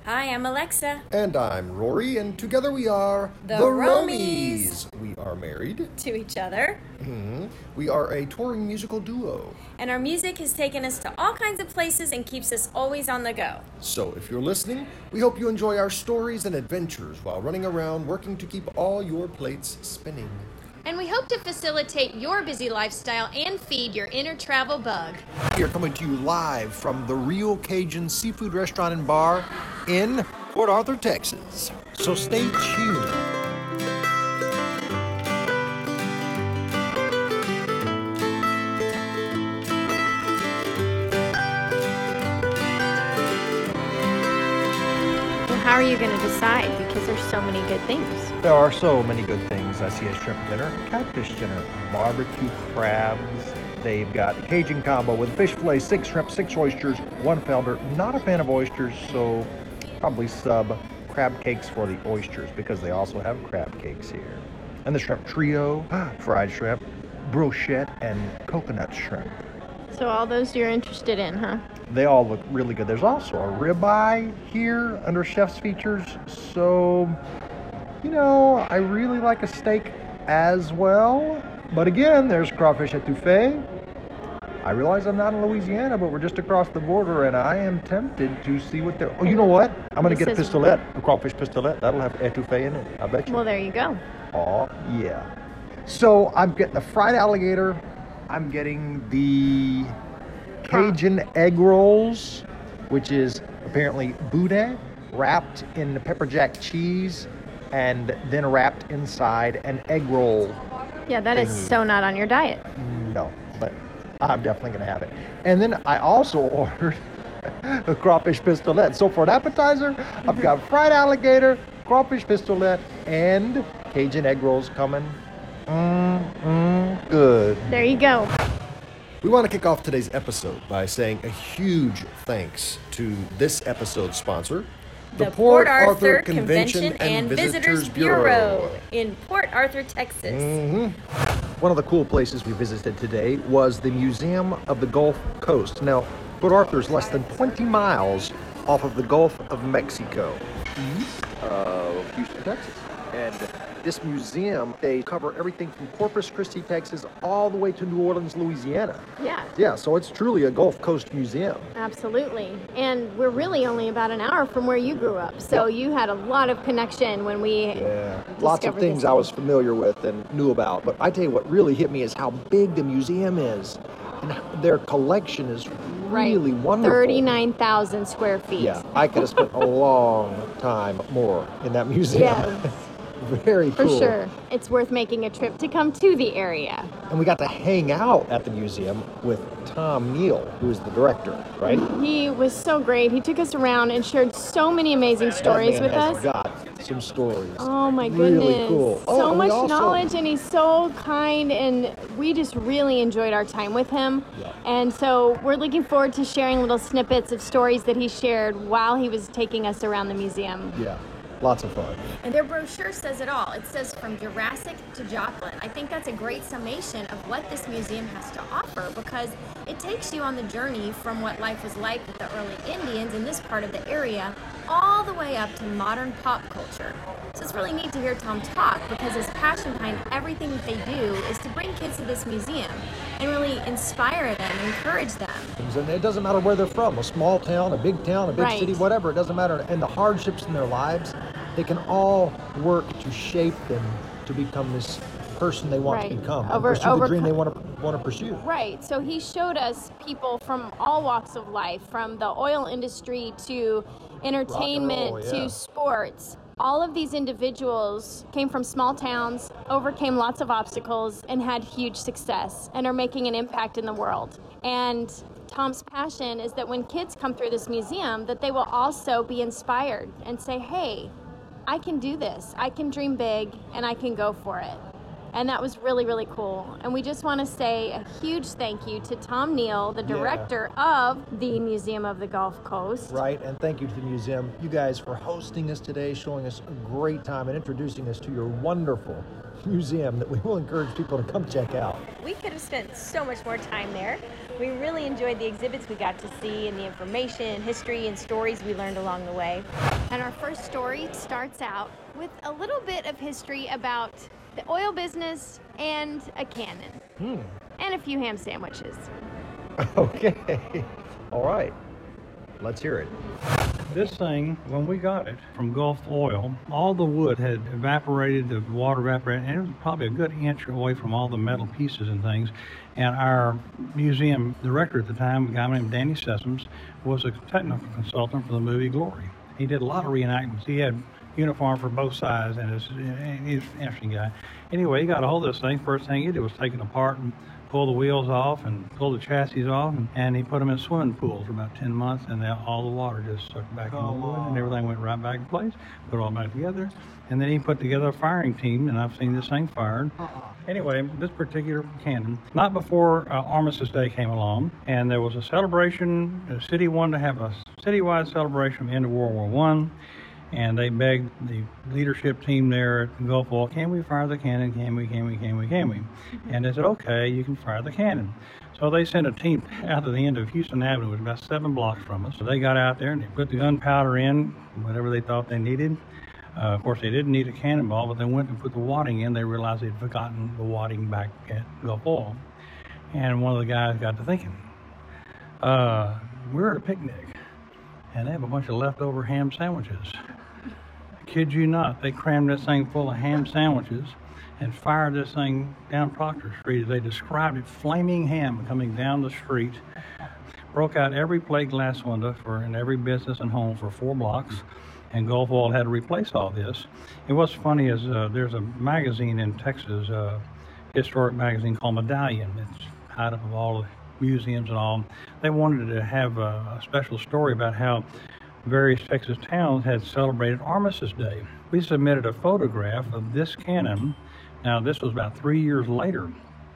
Hi, I'm Alexa. And I'm Rory, and together we are The Romies. We are married. To each other. We are a touring musical duo. And our music has taken us to all kinds of places and keeps us always on the go. So if you're listening, we hope you enjoy our stories and adventures while running around working to keep all your plates spinning. And we hope to facilitate your busy lifestyle and feed your inner travel bug. We are coming to you live from the Real Cajun Seafood Restaurant and Bar in Port Arthur, Texas. So stay tuned. How are you going to decide? Because there's so many good things. There are so many good things. I see a shrimp dinner, catfish dinner, barbecue crabs. They've got Cajun combo with fish fillet, 6 shrimp, 6 oysters, 1 flounder. Not a fan of oysters, so probably sub crab cakes for the oysters because they also have crab cakes here. And the shrimp trio, fried shrimp, brochette, and coconut shrimp. So all those you're interested in, huh? They all look really good. There's also a ribeye here under chef's features. So, I really like a steak as well. But again, there's crawfish etouffee. I realize I'm not in Louisiana, but we're just across the border, and I am tempted to see what they're... Oh, you know what? I'm going to get a pistolette, a crawfish pistolette. That'll have etouffee in it, I bet you. Well, there you go. Oh, yeah. So I'm getting the fried alligator. I'm getting the Cajun egg rolls, which is apparently boudin wrapped in pepper jack cheese and then wrapped inside an egg roll. Yeah, that is so not on your diet. No, but I'm definitely going to have it. And then I also ordered a crawfish pistolette. So for an appetizer, I've got fried alligator, crawfish pistolette, and Cajun egg rolls coming. Good. There you go. We want to kick off today's episode by saying a huge thanks to this episode's sponsor, The Port Arthur Convention and Visitors Bureau in Port Arthur, Texas. One of the cool places we visited today was the Museum of the Gulf Coast. Now, Port Arthur is less than 20 miles off of the Gulf of Mexico, east of Houston, Texas. And this museum, they cover everything from Corpus Christi, Texas, all the way to New Orleans, Louisiana. Yeah. Yeah, so it's truly a Gulf Coast museum. Absolutely. And we're really only about an hour from where you grew up. So you had a lot of connection when we Lots of things I was familiar with and knew about. But I tell you what really hit me is how big the museum is. And their collection is really wonderful. 39,000 square feet. Yeah, I could have spent a long time more in that museum. Yes. Very cool. For sure. It's worth making a trip to come to the area. And we got to hang out at the museum with Tom Neal, who's the director, right? He was so great. He took us around and shared so many amazing stories with us. Got some stories. Oh my goodness. Really cool. So much knowledge, and he's so kind, and we just really enjoyed our time with him. Yeah. And so we're looking forward to sharing little snippets of stories that he shared while he was taking us around the museum. Yeah. Lots of fun. And their brochure says it all. It says from Jurassic to Joplin. I think that's a great summation of what this museum has to offer because it takes you on the journey from what life was like with the early Indians in this part of the area all the way up to modern pop culture. So it's really neat to hear Tom talk because his passion behind everything that they do is to bring kids to this museum and really inspire them, encourage them. And it doesn't matter where they're from, a small town, a big city, whatever, it doesn't matter. And the hardships in their lives, they can all work to shape them to become this person they want to become, and pursue the dream they want to pursue. Right. So he showed us people from all walks of life, from the oil industry to entertainment to sports. All of these individuals came from small towns, overcame lots of obstacles, and had huge success, and are making an impact in the world. And Tom's passion is that when kids come through this museum, that they will also be inspired and say, hey, I can do this. I can dream big, and I can go for it. And that was really, really cool. And we just want to say a huge thank you to Tom Neal, the director of the Museum of the Gulf Coast. Right, and thank you to the museum, you guys, for hosting us today, showing us a great time, and introducing us to your wonderful museum that we will encourage people to come check out. We could have spent so much more time there. We really enjoyed the exhibits we got to see and the information, history, and stories we learned along the way. And our first story starts out with a little bit of history about the oil business and a cannon. And a few ham sandwiches. Okay, all right, let's hear it. This thing, when we got it from Gulf Oil, all the wood had evaporated, the water evaporated, and it was probably a good inch away from all the metal pieces and things. And our museum director at the time, a guy named Danny Sessoms, was a technical consultant for the movie Glory. He did a lot of reenactments. He had uniform for both sides, and he's an interesting guy. Anyway, he got a hold of this thing. First thing he did was take it apart and pull the wheels off and pull the chassis off, and he put them in swimming pools for about 10 months, and then all the water just sucked back in the wood, and everything went right back in place, put it all back together. And then he put together a firing team, and I've seen this thing fired. Anyway, this particular cannon, not before Armistice Day came along, and there was a celebration. The city wanted to have a citywide celebration of the end of World War I, and they begged the leadership team there at Gulf Oil, can we fire the cannon? Can we? And they said, okay, you can fire the cannon. So they sent a team out to the end of Houston Avenue, which was about 7 blocks from us. So they got out there and they put the gunpowder in, whatever they thought they needed. Of course, they didn't need a cannonball, but they went and put the wadding in. They realized they'd forgotten the wadding back at Gulf Oil. And one of the guys got to thinking, we're at a picnic, and they have a bunch of leftover ham sandwiches. Kid you not, they crammed this thing full of ham sandwiches and fired this thing down Proctor Street. They described it, flaming ham coming down the street. Broke out every plate glass window in every business and home for 4 blocks, and Gulf Oil had to replace all this. And what's funny is there's a magazine in Texas, historic magazine called Medallion. It's tied up of all the museums and all. They wanted to have a special story about how various Texas towns had celebrated Armistice Day. We submitted a photograph of this cannon. Now, this was about 3 years later.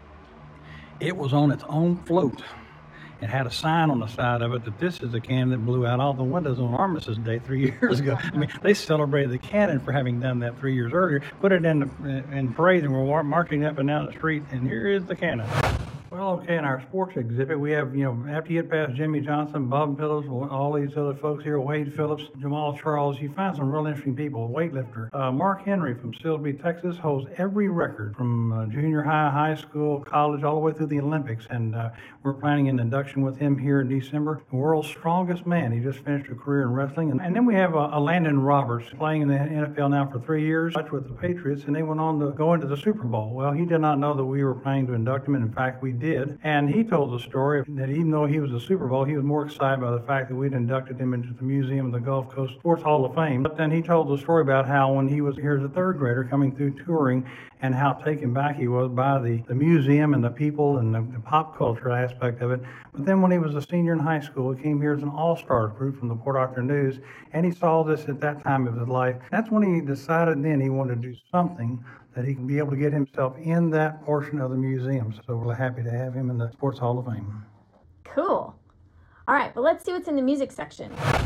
It was on its own float. It had a sign on the side of it that this is the cannon that blew out all the windows on Armistice Day 3 years ago. I mean, they celebrated the cannon for having done that 3 years earlier, put it in parade, and we're marching up and down the street, and here is the cannon. Well, okay, in our sports exhibit, we have, after you get past Jimmy Johnson, Bob Phillips, all these other folks here, Wade Phillips, Jamal Charles, you find some real interesting people. Weightlifter. Mark Henry from Silsbee, Texas, holds every record from junior high, high school, college, all the way through the Olympics, and we're planning an induction with him here in December. The world's strongest man. He just finished a career in wrestling. And then we have a Landon Roberts playing in the NFL now for 3 years with the Patriots, and they went on to go into the Super Bowl. Well, he did not know that we were planning to induct him, and in fact, we did. And he told the story that even though he was a Super Bowl, he was more excited by the fact that we'd inducted him into the Museum of the Gulf Coast Sports Hall of Fame. But then he told the story about how when he was here as a 3rd grader coming through touring, and how taken back he was by the museum and the people and the pop culture aspect of it. But then when he was a senior in high school, he came here as an all-star recruit from the Port Arthur News, and he saw this at that time of his life. That's when he decided then he wanted to do something that he can be able to get himself in that portion of the museum. So we're happy to have him in the Sports Hall of Fame. Cool. All right, well, let's see what's in the music section.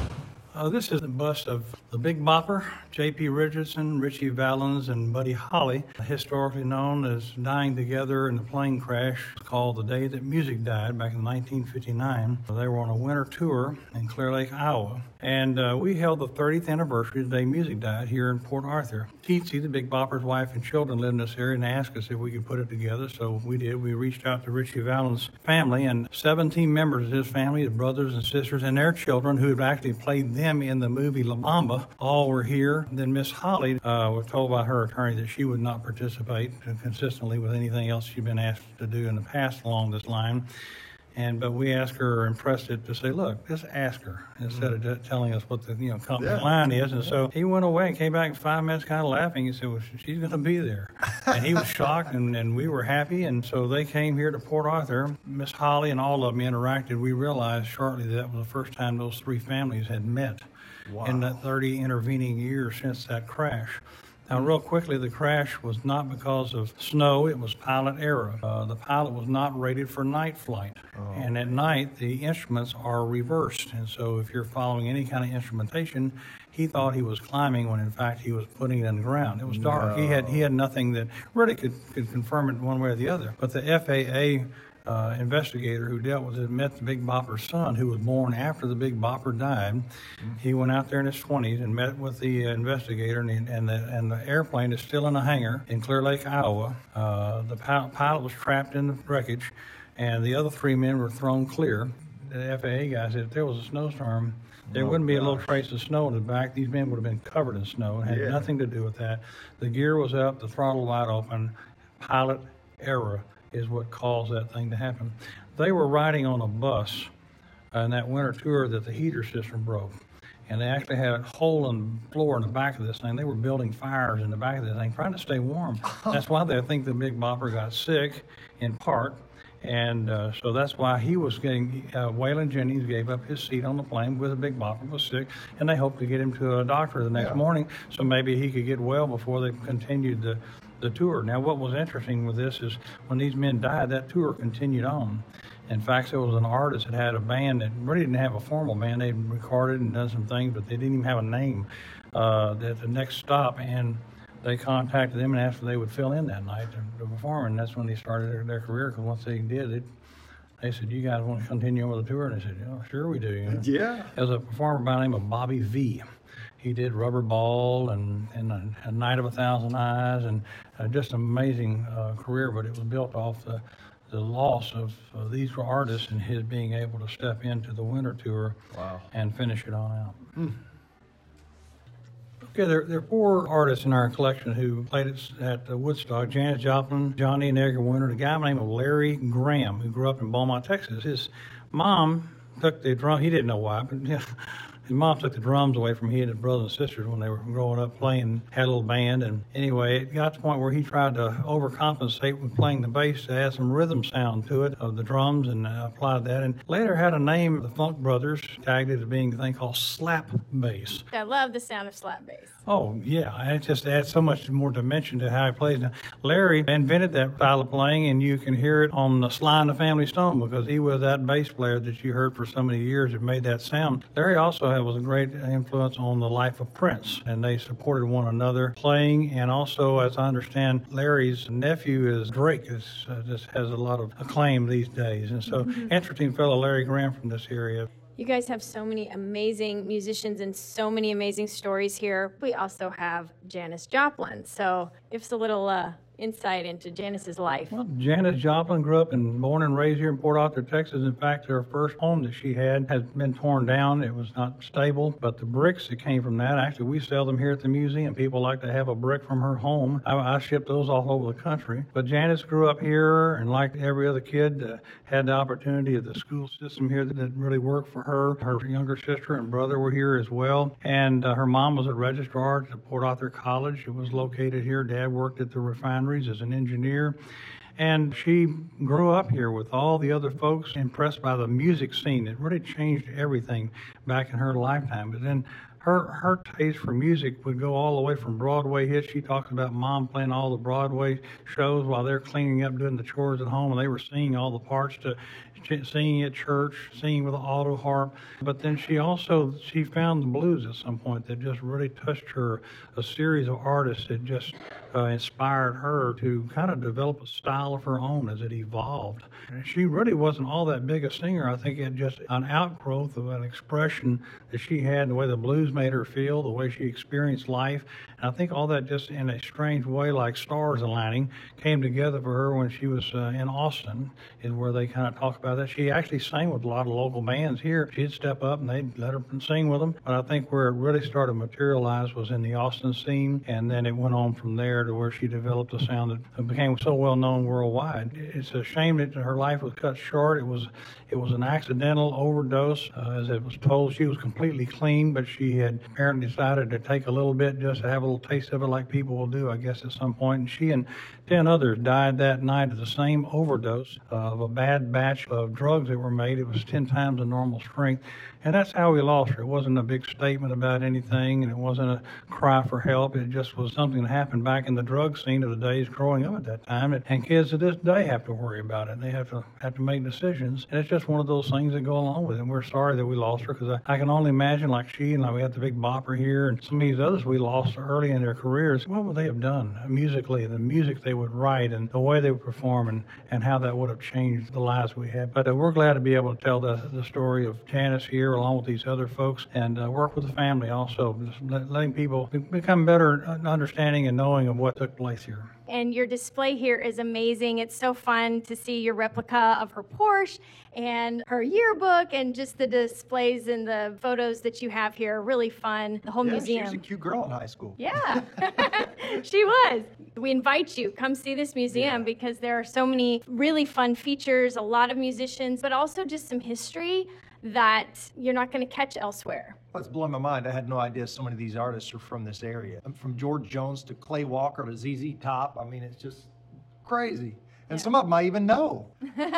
This is a bust of the Big Bopper, J.P. Richardson, Ritchie Valens, and Buddy Holly, historically known as dying together in a plane crash called The Day That Music Died back in 1959. They were on a winter tour in Clear Lake, Iowa, and we held the 30th anniversary of the day music died here in Port Arthur. Teetsy, the Big Bopper's wife and children, lived in this area and asked us if we could put it together, so we did. We reached out to Ritchie Valens' family, and 17 members of his family, his brothers and sisters, and their children who had actually played them in the movie La Bamba, all were here. Then Miss Holly was told by her attorney that she would not participate consistently with anything else she'd been asked to do in the past along this line. But we asked her and pressed it to say, look, just ask her instead of telling us what the company line is. And so he went away and came back in 5 minutes kind of laughing. He said, well, she's going to be there. And he was shocked, and we were happy. And so they came here to Port Arthur. Miss Holly and all of them interacted. We realized shortly that was the first time those 3 families had met in that 30 intervening years since that crash. Now, real quickly, the crash was not because of snow, it was pilot error. The pilot was not rated for night flight. And at night, the instruments are reversed. And so if you're following any kind of instrumentation, he thought he was climbing when in fact he was putting it in the ground. It was dark. He had nothing that really could confirm it one way or the other. But the FAA investigator who dealt with it met the Big Bopper's son, who was born after the Big Bopper died. He went out there in his 20s and met with the investigator, and the airplane is still in a hangar in Clear Lake, Iowa. The pilot was trapped in the wreckage, and the other 3 men were thrown clear. The FAA guy said if there was a snowstorm, there wouldn't be a little trace of snow in the back. These men would have been covered in snow. It had nothing to do with that. The gear was up, the throttle wide open. Pilot error is what caused that thing to happen. They were riding on a bus in that winter tour that the heater system broke. And they actually had a hole in the floor in the back of this thing. They were building fires in the back of this thing, trying to stay warm. That's why they think the Big Bopper got sick, in part. And so that's why he was getting, Waylon Jennings gave up his seat on the plane with the Big Bopper was sick, and they hoped to get him to a doctor the next morning so maybe he could get well before they continued the tour. Now, what was interesting with this is when these men died, that tour continued on. In fact, there was an artist that had a band that really didn't have a formal band. They recorded and done some things, but they didn't even have a name at the next stop. And they contacted them and asked if they would fill in that night to perform. And that's when they started their career, because once they did, they said, "You guys want to continue with the tour?" And they said, "Oh, sure we do." You know? Yeah. There was a performer by the name of Bobby V. He did Rubber Ball and A Night of a Thousand Eyes, and just an amazing career, but it was built off the loss of these artists and his being able to step into the winter tour and finish it on out. Okay, there are 4 artists in our collection who played at Woodstock: Janis Joplin, Johnny and Edgar Winter, a guy by the name of Larry Graham, who grew up in Beaumont, Texas. His mom took the drum. He didn't know why, but his mom took the drums away from he and his brothers and sisters when they were growing up playing, had a little band. And anyway, it got to the point where he tried to overcompensate with playing the bass to add some rhythm sound to it, of the drums, and applied that. And later had a name, the Funk Brothers, tagged it as being a thing called slap bass. I love the sound of slap bass. Oh, yeah. It just adds so much more dimension to how he plays. Now, Larry invented that style of playing, and you can hear it on the Sly and the Family Stone, because he was that bass player that you heard for so many years that made that sound. Larry also was a great influence on the life of Prince, and they supported one another playing. And also, as I understand, Larry's nephew is Drake, just has a lot of acclaim these days. And so, interesting fellow Larry Graham from this area. You guys have so many amazing musicians and so many amazing stories here. We also have Janis Joplin. So give us a little insight into Janis's life. Well, Janis Joplin grew up and born and raised here in Port Arthur, Texas. In fact, her first home that she had has been torn down. It was not stable, but the bricks that came from that, actually, we sell them here at the museum. People like to have a brick from her home. I ship those all over the country. But Janis grew up here, and like every other kid, had the opportunity of the school system here that really worked for her. Her younger sister and brother were here as well. And her mom was a registrar at the Port Arthur College. It was located here. Dad worked at the refineries as an engineer. And she grew up here with all the other folks, impressed by the music scene. It really changed everything back in her lifetime. But then her taste for music would go all the way from Broadway hits. She talks about mom playing all the Broadway shows while they're cleaning up, doing the chores at home, and they were singing all the parts, to singing at church, singing with an auto harp. But then she found the blues at some point that just really touched her. A series of artists that just inspired her to kind of develop a style of her own as it evolved. And she really wasn't all that big a singer. I think it just an outgrowth of an expression that she had, the way the blues made her feel, the way she experienced life. And I think all that just in a strange way, like stars aligning, came together for her when she was in Austin, is where they kind of talk about that. She actually sang with a lot of local bands here. She'd step up and they'd let her sing with them. But I think where it really started to materialize was in the Austin scene, and then it went on from there to where she developed a sound that became so well known worldwide. It's a shame that her life was cut short. It was an accidental overdose. As it was told, she was completely clean, but she had apparently decided to take a little bit just to have a little taste of it, like people will do, I guess, at some point. And she and 10 others died that night of the same overdose of a bad batch of drugs that were made. It was 10 times the normal strength. And that's how we lost her. It wasn't a big statement about anything, and it wasn't a cry for help. It just was something that happened back in the drug scene of the days growing up at that time. And kids to this day have to worry about it. They have to make decisions. And it's just one of those things that go along with it. And we're sorry that we lost her, because I can only imagine, like she and we had the Big Bopper here, and some of these others we lost early in their careers. What would they have done musically, the music they would write, and the way they would perform, and how that would have changed the lives we had. But we're glad to be able to tell the story of Janice here, along with these other folks, and work with the family also, just letting people become better understanding and knowing of what took place here. And your display here is amazing. It's so fun to see your replica of her Porsche and her yearbook, and just the displays and the photos that you have here are really fun. The whole museum. She was a cute girl in high school. Yeah, she was. We invite you, come see this museum, because there are so many really fun features, a lot of musicians, but also just some history that you're not going to catch elsewhere. It's blowing my mind. I had no idea so many of these artists are from this area. From George Jones to Clay Walker to ZZ Top. I mean, it's just crazy. And some of them I even know.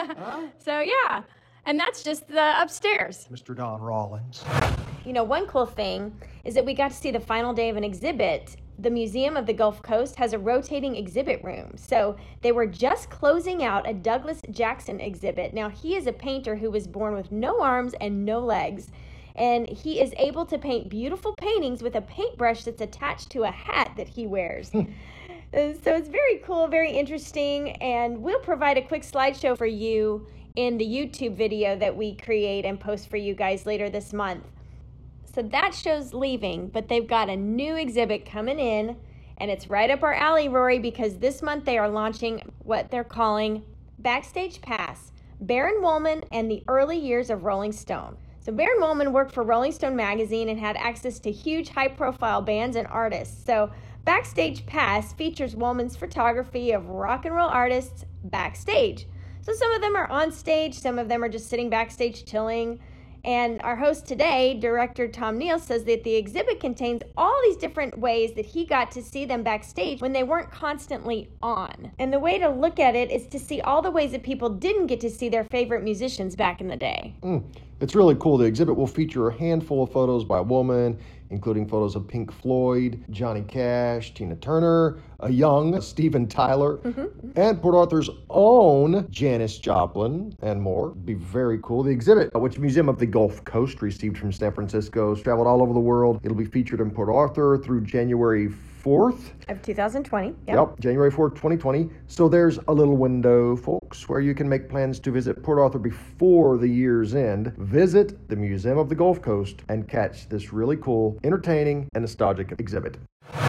So yeah, and that's just the upstairs. Mr. Don Rollins. You know, one cool thing is that we got to see the final day of an exhibit. The Museum of the Gulf Coast has a rotating exhibit room. So they were just closing out a Douglas Jackson exhibit. Now, he is a painter who was born with no arms and no legs. And he is able to paint beautiful paintings with a paintbrush that's attached to a hat that he wears. So it's very cool, very interesting. And we'll provide a quick slideshow for you in the YouTube video that we create and post for you guys later this month. So that show's leaving, but they've got a new exhibit coming in, and it's right up our alley, Rory, because this month they are launching what they're calling Backstage Pass, Baron Wolman and the Early Years of Rolling Stone. So Baron Wolman worked for Rolling Stone magazine and had access to huge high-profile bands and artists. So Backstage Pass features Wolman's photography of rock and roll artists backstage. So some of them are on stage, some of them are just sitting backstage chilling. And our host today, director Tom Neal, says that the exhibit contains all these different ways that he got to see them backstage when they weren't constantly on. And the way to look at it is to see all the ways that people didn't get to see their favorite musicians back in the day. It's really cool. The exhibit will feature a handful of photos by Wolman, including photos of Pink Floyd, Johnny Cash, Tina Turner, a young Steven Tyler, and Port Arthur's own Janis Joplin, and more. It'll be very cool. The exhibit, which Museum of the Gulf Coast received from San Francisco, has traveled all over the world. It'll be featured in Port Arthur through January 4th. Of 2020. Yep, January 4th, 2020. So there's a little window, folks, where you can make plans to visit Port Arthur before the year's end. Visit the Museum of the Gulf Coast and catch this really cool, entertaining, and nostalgic exhibit.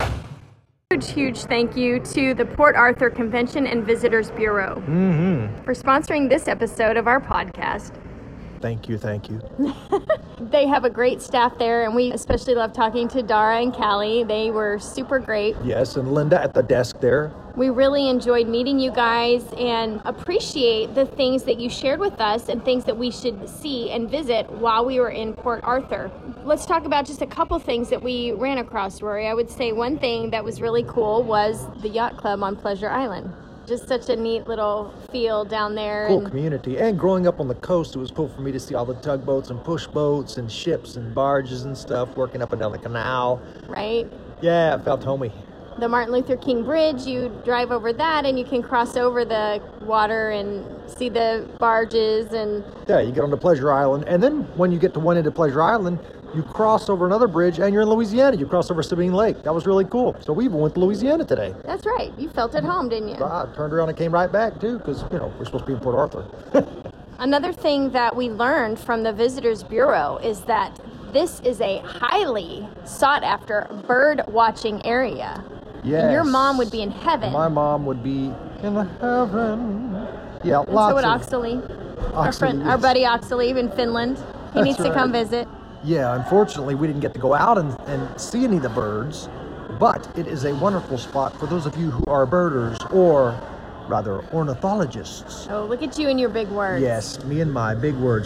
Huge thank you to the Port Arthur Convention and Visitors Bureau for sponsoring this episode of our podcast. Thank you. They have a great staff there, and we especially love talking to Dara and Callie. They were super great. Yes, and Linda at the desk there. We really enjoyed meeting you guys and appreciate the things that you shared with us and things that we should see and visit while we were in Port Arthur. Let's talk about just a couple things that we ran across, Rory. I would say one thing that was really cool was the yacht club on Pleasure Island. Just such a neat little feel down there. Cool community. And growing up on the coast, it was cool for me to see all the tugboats and push boats and ships and barges and stuff working up and down the canal. Right? Yeah, it felt homey. The Martin Luther King Bridge, you drive over that and you can cross over the water and see the barges. And yeah, you get on to Pleasure Island. And then when you get to one end of Pleasure Island, you cross over another bridge and you're in Louisiana. You cross over Sabine Lake. That was really cool. So we even went to Louisiana today. That's right. You felt at home, didn't you? I turned around and came right back too, because, we're supposed to be in Port Arthur. Another thing that we learned from the Visitors Bureau is that this is a highly sought after bird watching area. Yes. And your mom would be in heaven. My mom would be in heaven. Yeah, and lots so would of... Oxley. Our buddy Oxley in Finland. He needs to come visit. Yeah, unfortunately, we didn't get to go out and see any of the birds, but it is a wonderful spot for those of you who are birders, or rather, ornithologists. Oh, look at you and your big words. Yes, me and my big words.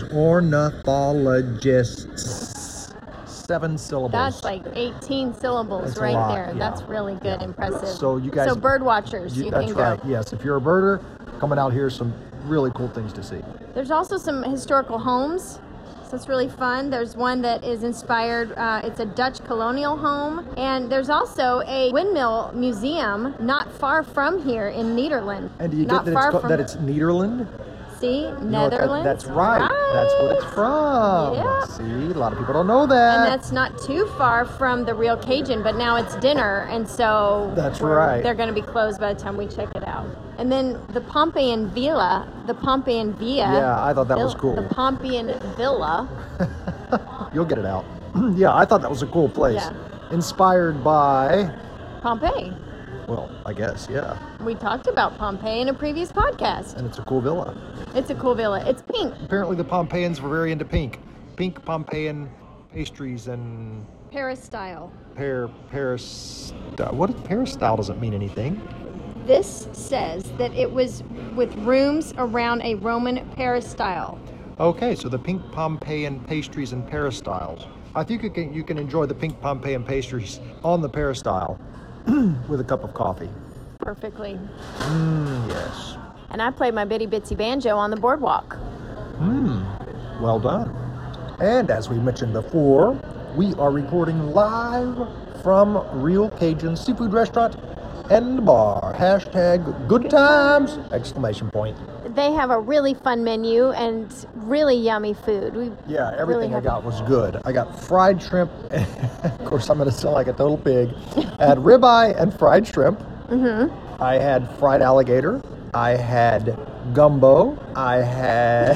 Ornithologists. 7 syllables. That's like 18 syllables. That's right there. Yeah. That's really good, impressive. So you guys... So bird watchers, you can go. That's right, yes. If you're a birder, coming out here, some really cool things to see. There's also some historical homes. So it's really fun. There's one that is inspired, it's a Dutch colonial home. And there's also a windmill museum not far from here in Nederland. And do you not get that it's Nederland? See, Netherlands. That's right. That's what it's from. Yeah. See, a lot of people don't know that. And that's not too far from the Real Cajun, but now it's dinner, and so that's right. They're going to be closed by the time we check it out. And then the Pompeian Villa. Yeah, I thought that was cool. The Pompeian Villa. You'll get it out. Yeah, I thought that was a cool place. Yeah. Inspired by Pompeii. Well, I guess, yeah. We talked about Pompeii in a previous podcast. And it's a cool villa. It's a cool villa. It's pink. Apparently the Pompeians were very into pink. Pink Pompeian pastries and Paris style. Paris style doesn't mean anything. This says that it was with rooms around a Roman Paris style. Okay, so the pink Pompeian pastries and peristyles. I think you can enjoy the pink Pompeian pastries on the peristyle with a cup of coffee. Perfectly. Yes. And I played my bitty bitsy banjo on the boardwalk. Well done. And as we mentioned before, we are recording live from Real Cajun Seafood Restaurant and Bar. Hashtag good times! Exclamation point. They have a really fun menu and really yummy food. Yeah, everything I got was good. I got fried shrimp. Of course, I'm going to sound like a total pig. I had ribeye and fried shrimp. I had fried alligator. I had gumbo. I had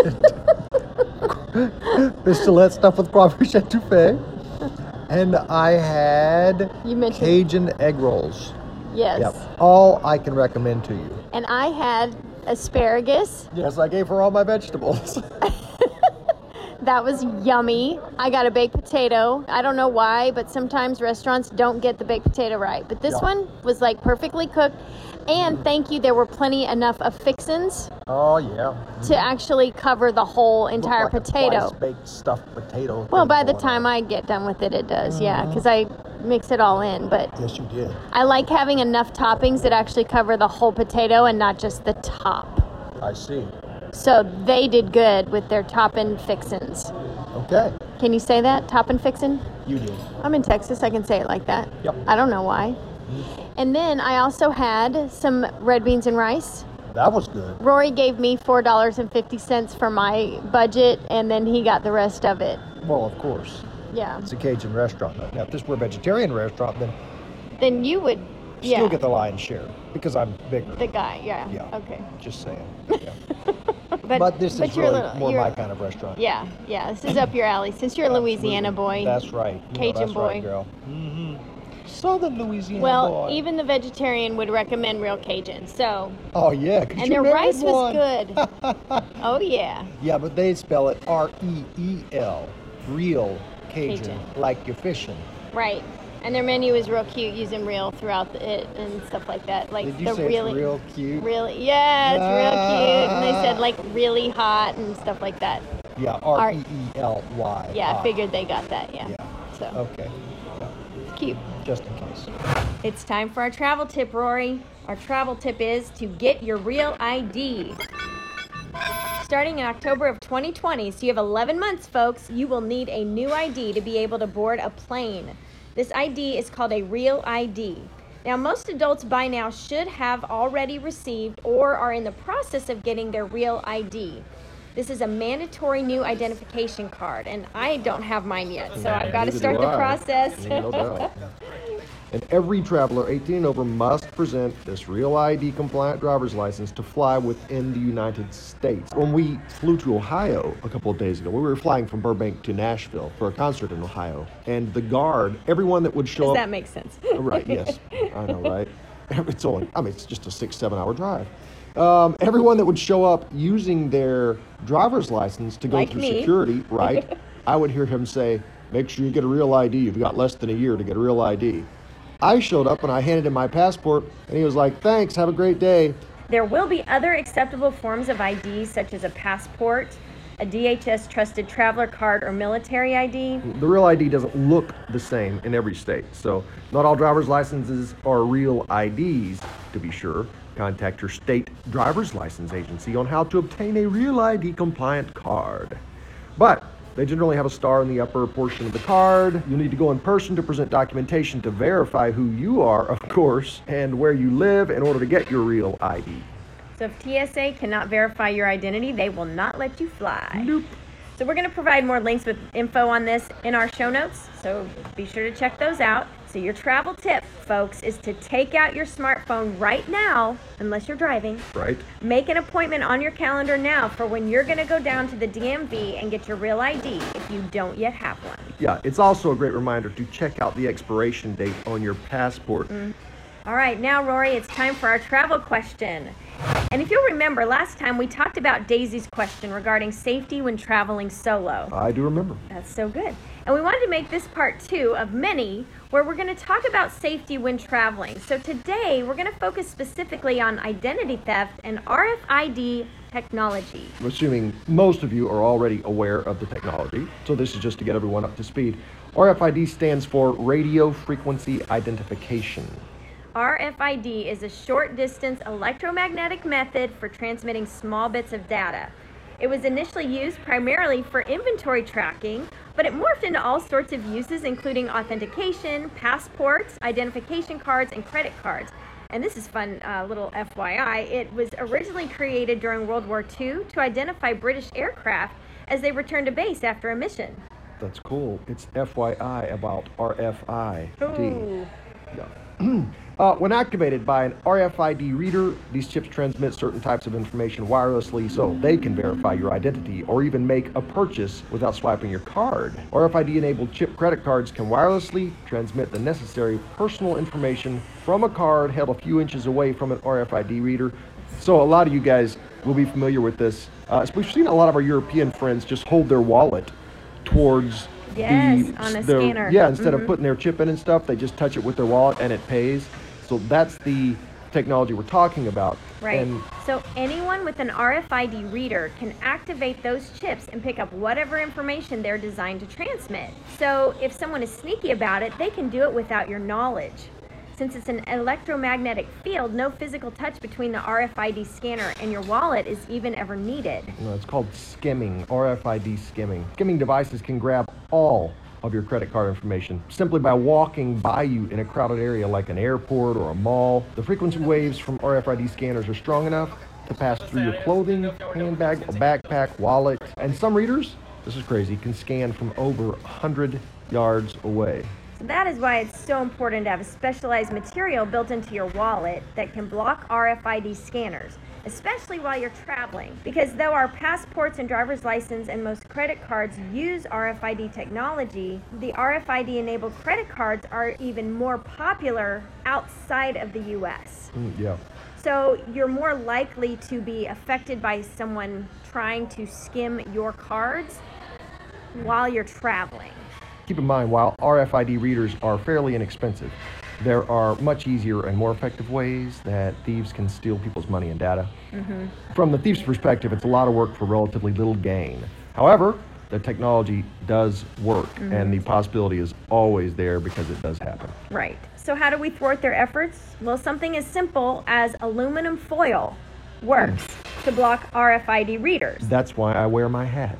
pistolette stuffed with crawfish etouffee. And I had Cajun egg rolls. Yes. Yep. All I can recommend to you. And I had asparagus. Yes, I gave her all my vegetables. That was yummy. I got a baked potato. I don't know why, but sometimes restaurants don't get the baked potato right. But this one was like perfectly cooked. And thank you, there were plenty enough of fixins. Oh, yeah. To actually cover the whole entire potato. Baked stuffed potato. Well, by the time I get done with it, it does, yeah, because I mix it all in. But yes, you did. I like having enough toppings that actually cover the whole potato and not just the top. I see. So they did good with their toppin' fixins. Okay. Can you say that? Toppin' fixin'? You did. I'm in Texas. I can say it like that. Yep. I don't know why. And then I also had some red beans and rice. That was good. Rory gave me $4.50 for my budget, and then he got the rest of it. Well, of course. Yeah. It's a Cajun restaurant. Now, if this were a vegetarian restaurant, then you would still get the lion's share because I'm bigger. The guy, yeah. Yeah. Okay. Just saying. Yeah. but this is really more my kind of restaurant. Yeah, yeah. This is up your alley. Since you're a Louisiana boy. That's right. Cajun that's boy. Right, girl. Southern Louisiana Well, boy. even the vegetarian would recommend Real Cajun. So. Oh yeah. And their rice was good. Oh yeah. Yeah, but they spell it R-E-E-L. Real Cajun. Like you're fishing. Right. And their menu is real cute, using real throughout it and stuff like that. Like Did you say really, it's real cute? Really, yeah, it's real cute. And they said like really hot and stuff like that. Yeah, R-E-E-L-Y. Yeah, I figured they got that. Yeah. So. Okay. Yeah. It's cute. Just in case. It's time for our travel tip, Rory. Our travel tip is to get your real ID. Starting in October of 2020, so you have 11 months, folks, you will need a new ID to be able to board a plane. This ID is called a Real ID. Now, most adults by now should have already received or are in the process of getting their Real ID. This is a mandatory new identification card, and I don't have mine yet, so I've got to start the process. No doubt. And every traveler 18 and over must present this Real ID compliant driver's license to fly within the United States. When we flew to Ohio a couple of days ago, we were flying from Burbank to Nashville for a concert in Ohio. And the guard, everyone that would show up... Does that make sense? Right, yes. I know, right? It's just a 6-7 hour drive. Everyone that would show up using their driver's license to go like through me. security, right, I would hear him say, make sure you get a Real ID. You've got less than a year to get a Real ID. I showed up and I handed him my passport, and he was like, thanks, have a great day. There will be other acceptable forms of ID, such as a passport, a DHS trusted traveler card, or military ID. The Real ID doesn't look the same in every state, so not all driver's licenses are Real IDs, to be sure. Contact your state driver's license agency on how to obtain a Real ID compliant card. But they generally have a star in the upper portion of the card. You'll need to go in person to present documentation to verify who you are, of course, and where you live in order to get your Real ID. So if TSA cannot verify your identity, they will not let you fly. Nope. So we're going to provide more links with info on this in our show notes, so be sure to check those out. So your travel tip, folks, is to take out your smartphone right now, unless you're driving. Right. Make an appointment on your calendar now for when you're going to go down to the DMV and get your Real ID if you don't yet have one. Yeah, it's also a great reminder to check out the expiration date on your passport. All right, now, Rory, it's time for our travel question. And if you'll remember, last time we talked about Daisy's question regarding safety when traveling solo. I do remember. That's so good. And we wanted to make this part 2 of many where we're going to talk about safety when traveling. So today we're going to focus specifically on identity theft and RFID technology. I'm assuming most of you are already aware of the technology, so this is just to get everyone up to speed. RFID stands for Radio Frequency Identification. RFID is a short-distance electromagnetic method for transmitting small bits of data. It was initially used primarily for inventory tracking, but it morphed into all sorts of uses, including authentication, passports, identification cards, and credit cards. And this is fun, little FYI. It was originally created during World War II to identify British aircraft as they returned to base after a mission. That's cool. It's FYI about RFID. Ooh. Yeah. When activated by an RFID reader, these chips transmit certain types of information wirelessly so they can verify your identity or even make a purchase without swiping your card. RFID-enabled chip credit cards can wirelessly transmit the necessary personal information from a card held a few inches away from an RFID reader. So a lot of you guys will be familiar with this. We've seen a lot of our European friends just hold their wallet towards on a scanner. Yeah, instead of putting their chip in and stuff, they just touch it with their wallet and it pays. So that's the technology we're talking about. Right. And so anyone with an RFID reader can activate those chips and pick up whatever information they're designed to transmit. So if someone is sneaky about it, they can do it without your knowledge. Since it's an electromagnetic field, no physical touch between the RFID scanner and your wallet is even ever needed. It's called skimming, RFID skimming. Skimming devices can grab all of your credit card information simply by walking by you in a crowded area like an airport or a mall. The frequency waves from RFID scanners are strong enough to pass through your clothing, handbag, or backpack, wallet, and some readers, this is crazy, can scan from over 100 yards away. So that is why it's so important to have a specialized material built into your wallet that can block RFID scanners, especially while you're traveling. Because though our passports and driver's license and most credit cards use RFID technology, the RFID-enabled credit cards are even more popular outside of the U.S. Yeah. So you're more likely to be affected by someone trying to skim your cards while you're traveling. Keep in mind, while RFID readers are fairly inexpensive, there are much easier and more effective ways that thieves can steal people's money and data. From the thief's perspective, it's a lot of work for relatively little gain. However, the technology does work, and the possibility is always there because it does happen. Right. So how do we thwart their efforts? Well, something as simple as aluminum foil works to block RFID readers. That's why I wear my hat.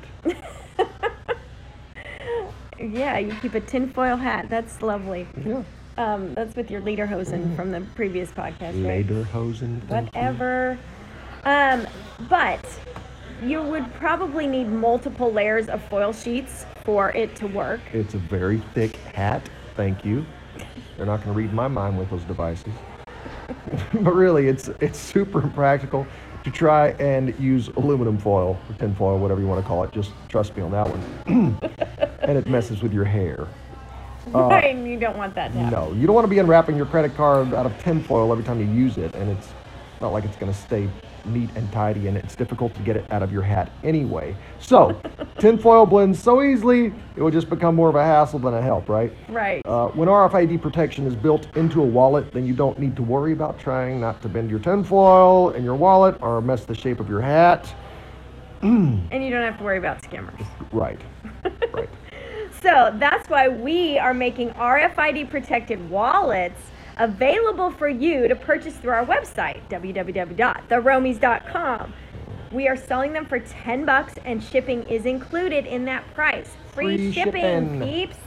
Yeah, you keep a tinfoil hat. That's lovely. Yeah. That's with your lederhosen from the previous podcast, right? Lederhosen. Whatever. But you would probably need multiple layers of foil sheets for it to work. It's a very thick hat. Thank you. They're not going to read my mind with those devices. But really, it's super impractical to try and use aluminum foil or tin foil, whatever you want to call it. Just trust me on that one. And it messes with your hair. Right, and you don't want that to happen. No, you don't want to be unwrapping your credit card out of tin foil every time you use it, and it's not like it's going to stay neat and tidy, and it's difficult to get it out of your hat anyway. So, tin foil blends so easily, it will just become more of a hassle than a help, right? Right. When RFID protection is built into a wallet, then you don't need to worry about trying not to bend your tin foil in your wallet or mess the shape of your hat. And you don't have to worry about skimmers. Right. Right. So that's why we are making RFID protected wallets available for you to purchase through our website, www.theromies.com. We are selling them for $10 and shipping is included in that price. Free shipping, peeps.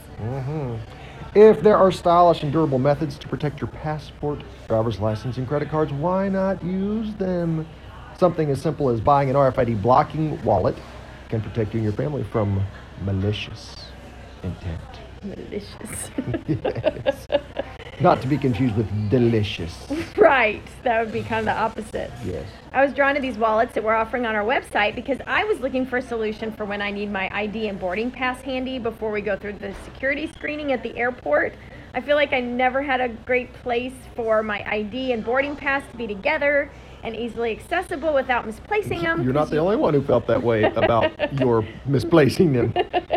If there are stylish and durable methods to protect your passport, driver's license, and credit cards, why not use them? Something as simple as buying an RFID blocking wallet can protect you and your family from malicious intent. Malicious. Yes. Not to be confused with delicious. Right. That would be kind of the opposite. Yes. I was drawn to these wallets that we're offering on our website because I was looking for a solution for when I need my ID and boarding pass handy before we go through the security screening at the airport. I feel like I never had a great place for my ID and boarding pass to be together and easily accessible without misplacing them. You're not the only one who felt that way about your misplacing them.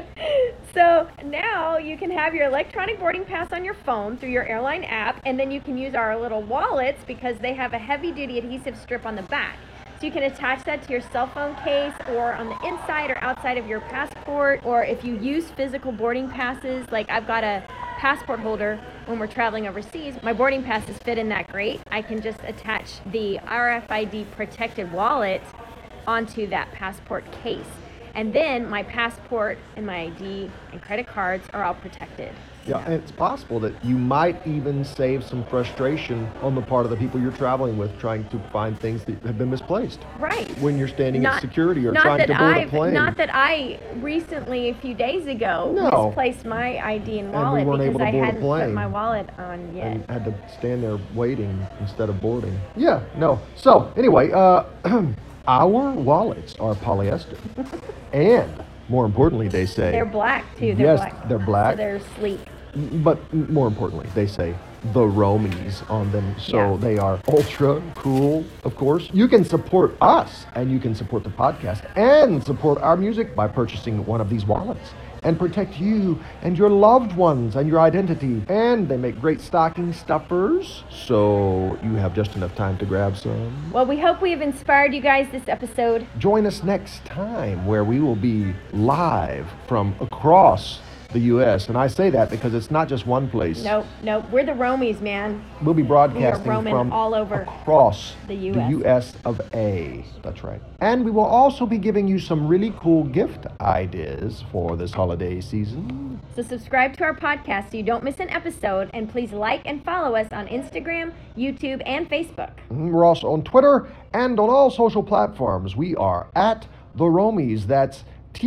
So now you can have your electronic boarding pass on your phone through your airline app, and then you can use our little wallets because they have a heavy-duty adhesive strip on the back. So you can attach that to your cell phone case or on the inside or outside of your passport, or if you use physical boarding passes, like I've got a passport holder when we're traveling overseas, my boarding passes fit in that great. I can just attach the RFID protected wallet onto that passport case. And then my passport and my ID and credit cards are all protected. Yeah, and it's possible that you might even save some frustration on the part of the people you're traveling with trying to find things that have been misplaced. Right. When you're standing at security or trying to board a plane. Not that I recently, a few days ago, misplaced my ID and wallet because I hadn't put my wallet on yet. And had to stand there waiting instead of boarding. Yeah, no. So, anyway, our wallets are polyester. And, more importantly, they say... They're black, too. They're black. So they're sleek. But more importantly, they say the Romies on them. So they are ultra cool, of course. You can support us, and you can support the podcast, and support our music by purchasing one of these wallets. And protect you and your loved ones and your identity. And they make great stocking stuffers, so you have just enough time to grab some. Well, we hope we have inspired you guys this episode. Join us next time where we will be live from across the U.S. And I say that because it's not just one place. Nope. We're the Romies, man. We'll be broadcasting from all over across the U.S. The U.S. of A. That's right. And we will also be giving you some really cool gift ideas for this holiday season. So subscribe to our podcast so you don't miss an episode. And please like and follow us on Instagram, YouTube, and Facebook. We're also on Twitter and on all social platforms. We are at The Romies. That's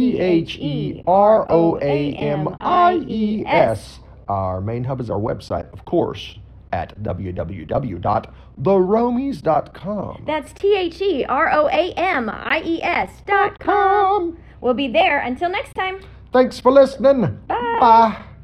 TheRoamies. Our main hub is our website, of course, at www.theromies.com. That's TheRoamies.com. We'll be there. Until next time. Thanks for listening. Bye. Bye.